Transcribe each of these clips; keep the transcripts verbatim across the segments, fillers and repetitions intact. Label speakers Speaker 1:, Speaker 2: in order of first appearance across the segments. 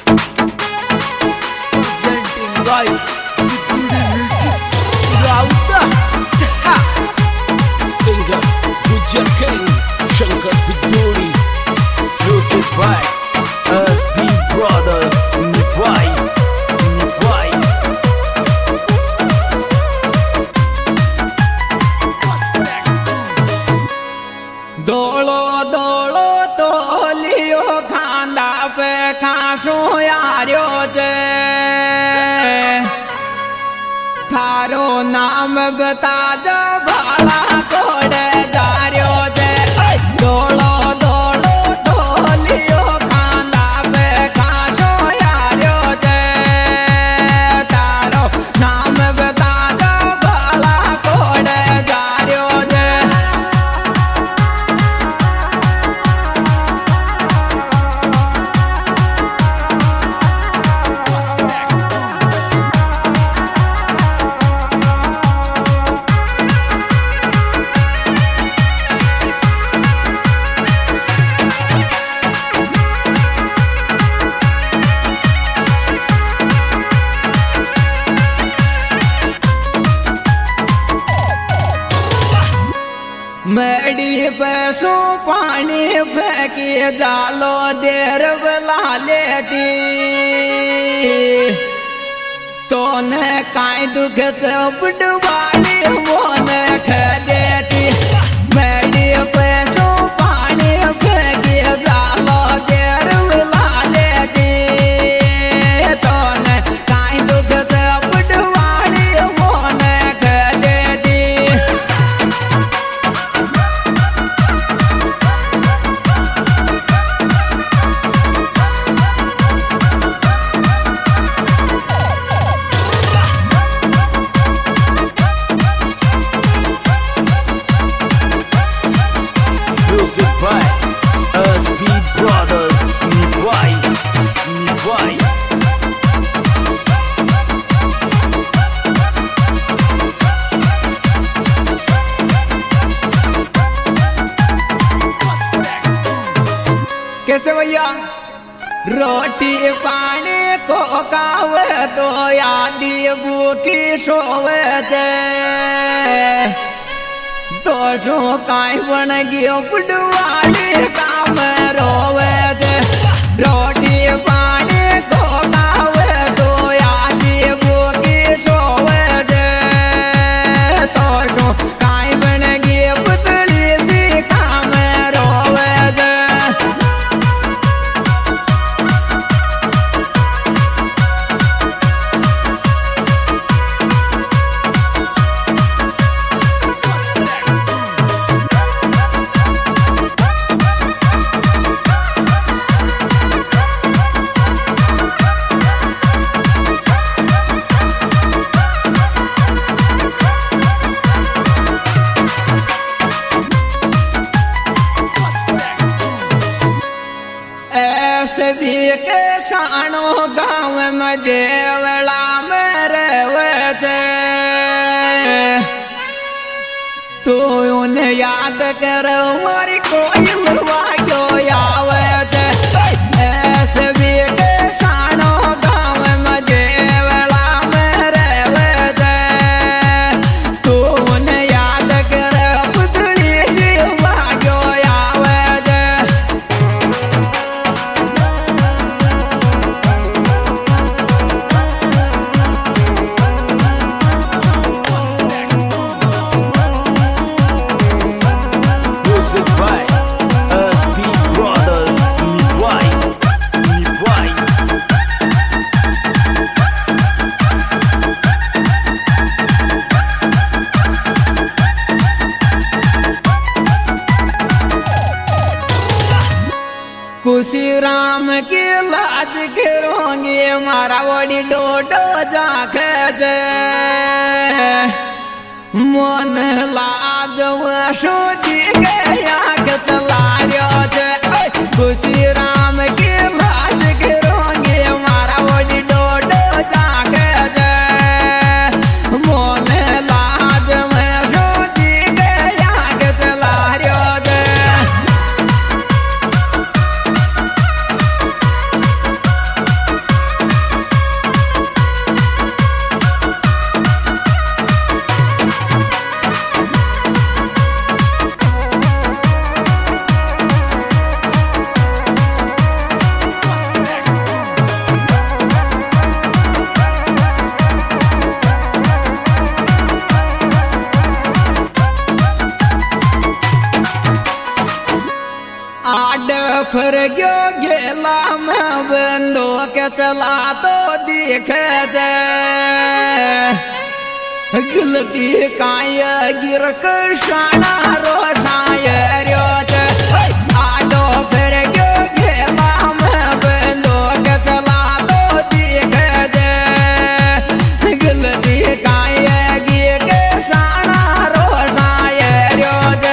Speaker 1: Presenting by Biduri Music. Rauta Seha. Singer Gujar King Shankar Biduri. Music by S B Brothers. Nivai Nivai.
Speaker 2: दौड़ो दौड़ो तोलियो खांदा पे खासो यारो जे थारो नाम बता जा भाला कोड़े जारियो जे दौड़ो दौड़ो तोलियो खांदा पे खासो यारो जे थारो नाम बता जा भाला कोड़े जारियो जे मेडी पे सो पानी फेंकी जालो देर बला लेती तो ने काई दुख से बुडवाली मोन ख देती मेडी पे सो पानी फेंकी जालो देर बला लेती तो ने काई दुख से बुडवाली मोन ख देती
Speaker 1: Music by S B Brothers. Nivai Nivai.
Speaker 2: कैसे भैया रोटी पानी को कावे तो यादी बूटी सोवे दे तो जो काई बन गयो बुडवाली काम रोवे दे रोटी पानी को कावे तो यादी बूटी सोवे दे तो जो काई बन गयो पुतली सी काम रोवे दे ऐसे भी के शानो गाँव में जेवला में रहवे थे तो उन्हें याद कर हमारी कोई मरवा क्यों आवे थे ऐसे भी के शानो गाँव में जेवला में रहवे थे तो उन्हें याद कर पुतली सी क्यों आवे थे
Speaker 1: Music by S B Brothers. Nivai Nivai.
Speaker 2: खुशी राम की लाज गिरोंगी मारा बड़ी डोडो जाके जे मन लाज सोची गया के चला रहो जे खुशी राम की लाज गिरोंगी मारा बड़ी डोडो जाके जे मन लाज सोची गया के चला रहो जे गयो गेला में बंदूक चला तो दिखे जे गलती काय गिर कशाना रोशाय रो जे आडो फिर गयो गेला में बंदूक चला तो दिखे जे गलती काय गिर कशाना रोशाय रो जे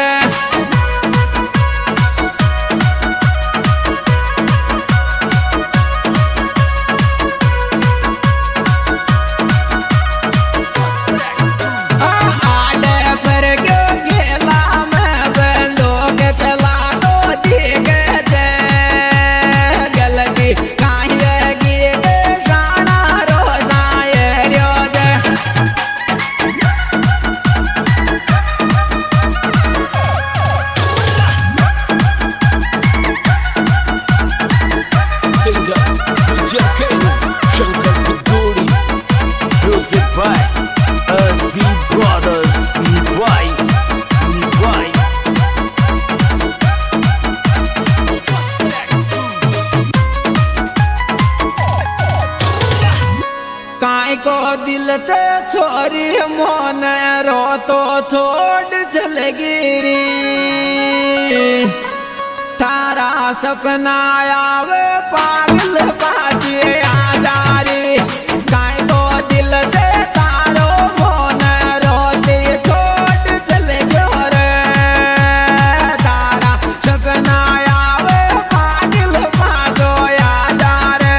Speaker 1: Music by S B Brothers Nivai Nivai
Speaker 2: काय को दिल से छोरी मोन रो तो छोड़ चल गिरी तारा सपना आवे पागल बाजी आजारी काय को दिल से तारो मोन रोते छोड़ चल गयो रे तारा सपना आवे पागल बाजो आजारे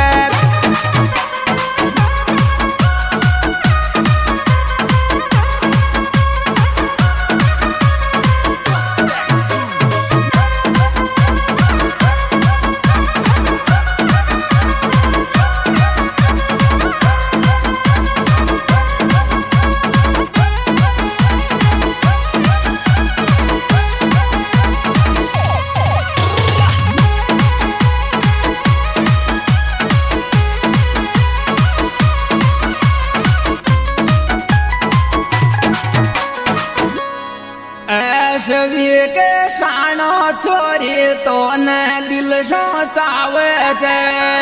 Speaker 2: ऐसवी के सानो छोरी तो न दिल सो चावे जे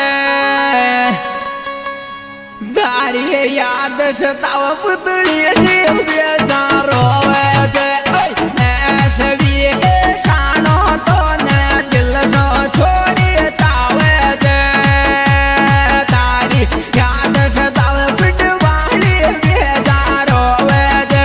Speaker 2: दारी याद सताव पुतली सी बेजारो जे ऐसवी के सानो तो न दिल सो छोरी चावे जे दारी याद सताव पुतवाली बेजारो जे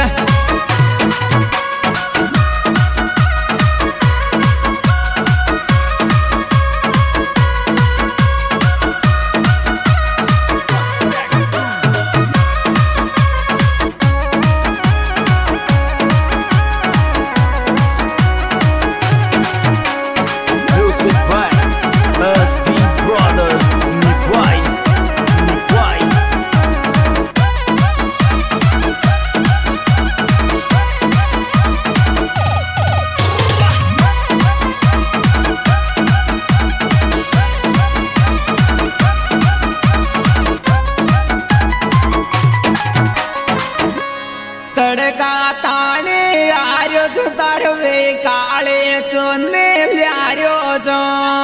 Speaker 1: Music by S B Brothers Nivai Nivai
Speaker 2: तड़का ताने आर्यो जो तारवे काले चोने ल्यारो जो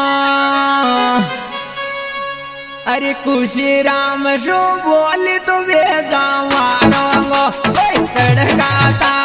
Speaker 2: अरे खुशी राम शो बोली तो वे गाँव तड़का ता